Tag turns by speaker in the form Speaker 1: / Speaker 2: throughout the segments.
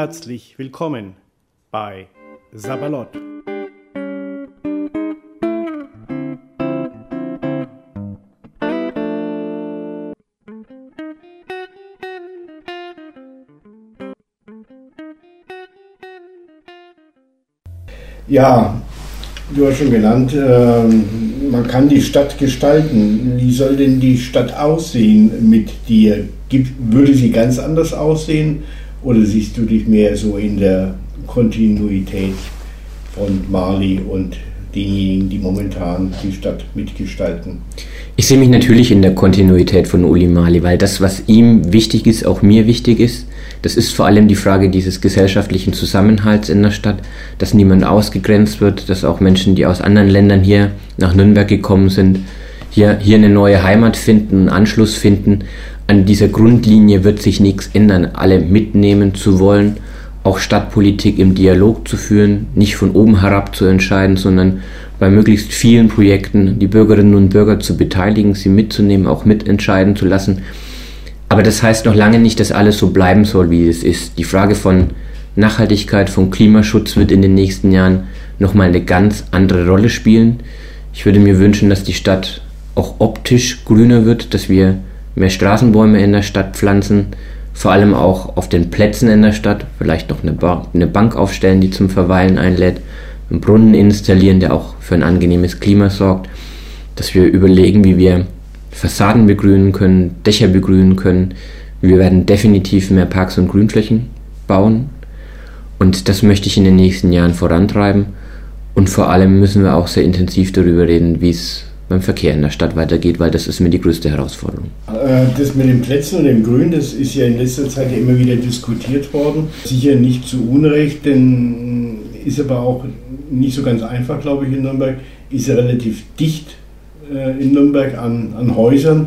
Speaker 1: Herzlich willkommen bei Sabalot.
Speaker 2: Ja, du hast schon genannt, man kann die Stadt gestalten. Wie soll denn die Stadt aussehen mit dir? Würde sie ganz anders aussehen oder siehst du dich mehr so in der Kontinuität von Marley und denjenigen, die momentan die Stadt mitgestalten?
Speaker 3: Ich sehe mich natürlich in der Kontinuität von Uli Marley, weil das, was ihm wichtig ist, auch mir wichtig ist. Das ist vor allem die Frage dieses gesellschaftlichen Zusammenhalts in der Stadt, dass niemand ausgegrenzt wird, dass auch Menschen, die aus anderen Ländern hier nach Nürnberg gekommen sind, hier eine neue Heimat finden, einen Anschluss finden. An dieser Grundlinie wird sich nichts ändern, alle mitnehmen zu wollen, auch Stadtpolitik im Dialog zu führen, nicht von oben herab zu entscheiden, sondern bei möglichst vielen Projekten die Bürgerinnen und Bürger zu beteiligen, sie mitzunehmen, auch mitentscheiden zu lassen. Aber das heißt noch lange nicht, dass alles so bleiben soll, wie es ist. Die Frage von Nachhaltigkeit, von Klimaschutz wird in den nächsten Jahren nochmal eine ganz andere Rolle spielen. Ich würde mir wünschen, dass die Stadt auch optisch grüner wird, dass wir mehr Straßenbäume in der Stadt pflanzen, vor allem auch auf den Plätzen in der Stadt, vielleicht noch eine Bank aufstellen, die zum Verweilen einlädt, einen Brunnen installieren, der auch für ein angenehmes Klima sorgt, dass wir überlegen, wie wir Fassaden begrünen können, Dächer begrünen können. Wir werden definitiv mehr Parks und Grünflächen bauen und das möchte ich in den nächsten Jahren vorantreiben und vor allem müssen wir auch sehr intensiv darüber reden, wie es beim Verkehr in der Stadt weitergeht, weil das ist mir die größte Herausforderung.
Speaker 2: Das mit den Plätzen und dem Grün, das ist ja in letzter Zeit ja immer wieder diskutiert worden. Sicher nicht zu Unrecht, denn ist aber auch nicht so ganz einfach, glaube ich, in Nürnberg. Ist ja relativ dicht in Nürnberg an Häusern.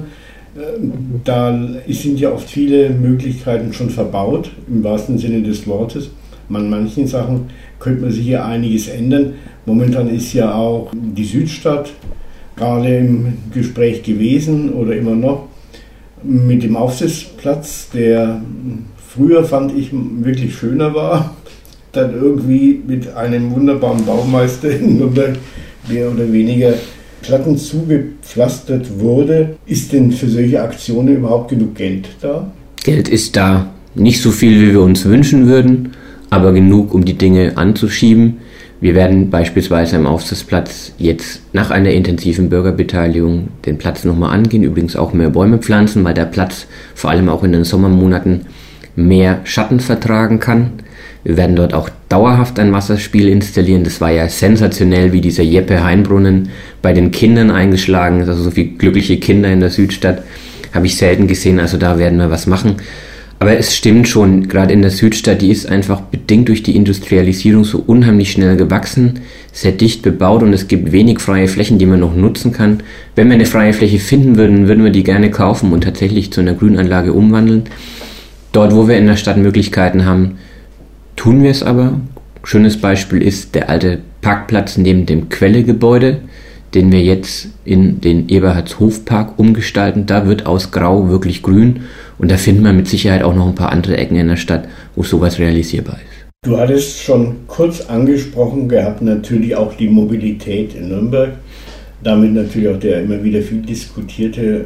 Speaker 2: Da sind ja oft viele Möglichkeiten schon verbaut, im wahrsten Sinne des Wortes. An manchen Sachen könnte man sicher einiges ändern. Momentan ist ja auch die Südstadt gerade im Gespräch gewesen oder immer noch mit dem Aufsitzplatz, der früher, fand ich, wirklich schöner war, dann irgendwie mit einem wunderbaren Baumeister in Nürnberg mehr oder weniger Platten zugepflastert wurde. Ist denn für solche Aktionen überhaupt genug Geld da?
Speaker 3: Geld ist da. Nicht so viel, wie wir uns wünschen würden, aber genug, um die Dinge anzuschieben. Wir werden beispielsweise am Aufsitzplatz jetzt nach einer intensiven Bürgerbeteiligung den Platz nochmal angehen, übrigens auch mehr Bäume pflanzen, weil der Platz vor allem auch in den Sommermonaten mehr Schatten vertragen kann. Wir werden dort auch dauerhaft ein Wasserspiel installieren. Das war ja sensationell, wie dieser Jeppe-Hainbrunnen bei den Kindern eingeschlagen ist. Also so viele glückliche Kinder in der Südstadt habe ich selten gesehen. Also da werden wir was machen. Aber es stimmt schon, gerade in der Südstadt, die ist einfach bedingt durch die Industrialisierung so unheimlich schnell gewachsen, sehr dicht bebaut und es gibt wenig freie Flächen, die man noch nutzen kann. Wenn wir eine freie Fläche finden würden, würden wir die gerne kaufen und tatsächlich zu einer Grünanlage umwandeln. Dort, wo wir in der Stadt Möglichkeiten haben, tun wir es aber. Schönes Beispiel ist der alte Parkplatz neben dem Quellegebäude, den wir jetzt in den Eberhardshofpark umgestalten. Da wird aus Grau wirklich grün und da finden wir mit Sicherheit auch noch ein paar andere Ecken in der Stadt, wo sowas realisierbar ist.
Speaker 2: Du hattest schon kurz angesprochen gehabt, natürlich auch die Mobilität in Nürnberg. Damit natürlich auch der immer wieder viel diskutierte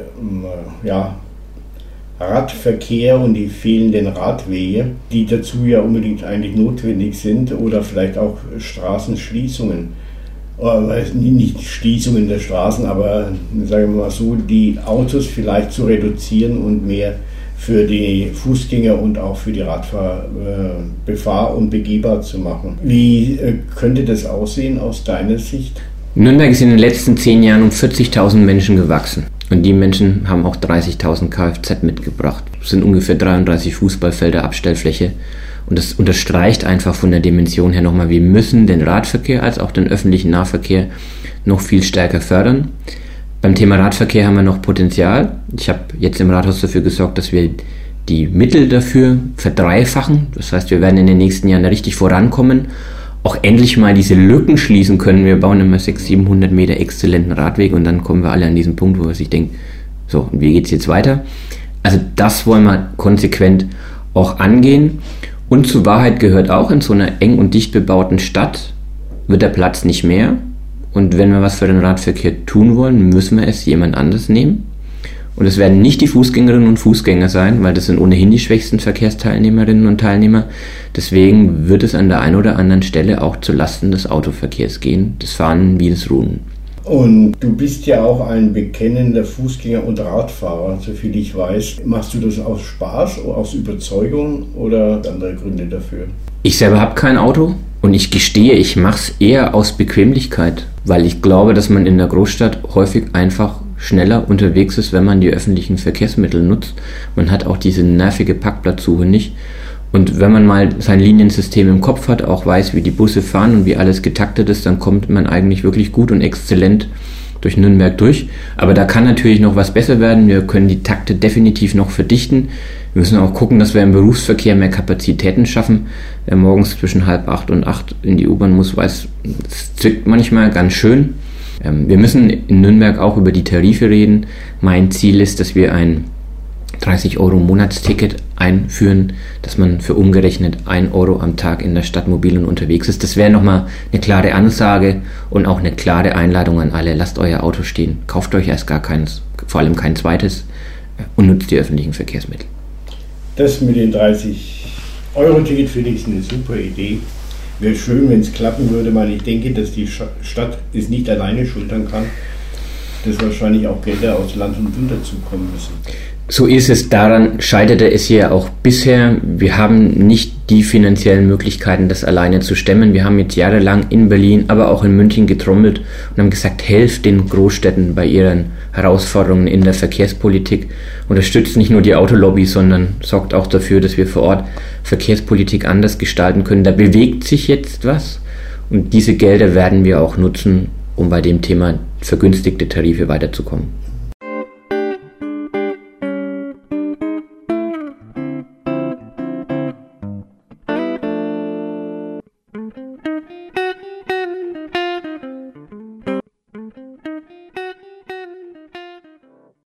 Speaker 2: Radverkehr und die fehlenden Radwege, die dazu ja unbedingt eigentlich notwendig sind oder vielleicht auch Straßenschließungen. Nicht Schließungen der Straßen, aber sagen wir mal so, die Autos vielleicht zu reduzieren und mehr für die Fußgänger und auch für die Radfahrer befahr- und begehbar zu machen. Wie könnte das aussehen aus deiner Sicht?
Speaker 3: Nürnberg ist in den letzten 10 Jahren um 40.000 Menschen gewachsen. Und die Menschen haben auch 30.000 Kfz mitgebracht. Das sind ungefähr 33 Fußballfelder Abstellfläche. Und das unterstreicht einfach von der Dimension her nochmal, wir müssen den Radverkehr als auch den öffentlichen Nahverkehr noch viel stärker fördern. Beim Thema Radverkehr haben wir noch Potenzial. Ich habe jetzt im Rathaus dafür gesorgt, dass wir die Mittel dafür verdreifachen. Das heißt, wir werden in den nächsten Jahren richtig vorankommen. Auch endlich mal diese Lücken schließen können. Wir bauen immer 600-700 Meter exzellenten Radweg und dann kommen wir alle an diesen Punkt, wo man sich denkt, so, und wie geht's jetzt weiter? Also das wollen wir konsequent auch angehen. Und zur Wahrheit gehört auch, in so einer eng und dicht bebauten Stadt wird der Platz nicht mehr. Und wenn wir was für den Radverkehr tun wollen, müssen wir es jemand anders nehmen. Und es werden nicht die Fußgängerinnen und Fußgänger sein, weil das sind ohnehin die schwächsten Verkehrsteilnehmerinnen und Teilnehmer. Deswegen wird es an der einen oder anderen Stelle auch zulasten des Autoverkehrs gehen, des Fahren wie des Ruhen.
Speaker 2: Und du bist ja auch ein bekennender Fußgänger und Radfahrer, soviel ich weiß. Machst du das aus Spaß, aus Überzeugung oder andere Gründe dafür?
Speaker 3: Ich selber habe kein Auto und ich gestehe, ich mache es eher aus Bequemlichkeit, weil ich glaube, dass man in der Großstadt häufig einfach schneller unterwegs ist, wenn man die öffentlichen Verkehrsmittel nutzt. Man hat auch diese nervige Parkplatzsuche nicht. Und wenn man mal sein Liniensystem im Kopf hat, auch weiß, wie die Busse fahren und wie alles getaktet ist, dann kommt man eigentlich wirklich gut und exzellent durch Nürnberg durch. Aber da kann natürlich noch was besser werden. Wir können die Takte definitiv noch verdichten. Wir müssen auch gucken, dass wir im Berufsverkehr mehr Kapazitäten schaffen. Wer morgens zwischen 7:30 und 8 in die U-Bahn muss, weiß, es zwickt manchmal ganz schön. Wir müssen in Nürnberg auch über die Tarife reden. Mein Ziel ist, dass wir ein 30 € Monatsticket einführen, dass man für umgerechnet 1 € am Tag in der Stadt mobil und unterwegs ist. Das wäre nochmal eine klare Ansage und auch eine klare Einladung an alle. Lasst euer Auto stehen, kauft euch erst gar keins, vor allem kein zweites und nutzt die öffentlichen Verkehrsmittel.
Speaker 2: Das mit den 30-Euro-Ticket finde ich eine super Idee. Wäre schön, wenn es klappen würde, weil ich denke, dass die Stadt es nicht alleine schultern kann, dass wahrscheinlich auch Gelder aus Land und Bund dazukommen müssen.
Speaker 3: So ist es. Daran scheiterte es ja auch bisher. Wir haben nicht die finanziellen Möglichkeiten, das alleine zu stemmen. Wir haben jetzt jahrelang in Berlin, aber auch in München getrommelt und haben gesagt, helft den Großstädten bei ihren Herausforderungen in der Verkehrspolitik. Unterstützt nicht nur die Autolobby, sondern sorgt auch dafür, dass wir vor Ort Verkehrspolitik anders gestalten können. Da bewegt sich jetzt was und diese Gelder werden wir auch nutzen, um bei dem Thema vergünstigte Tarife weiterzukommen.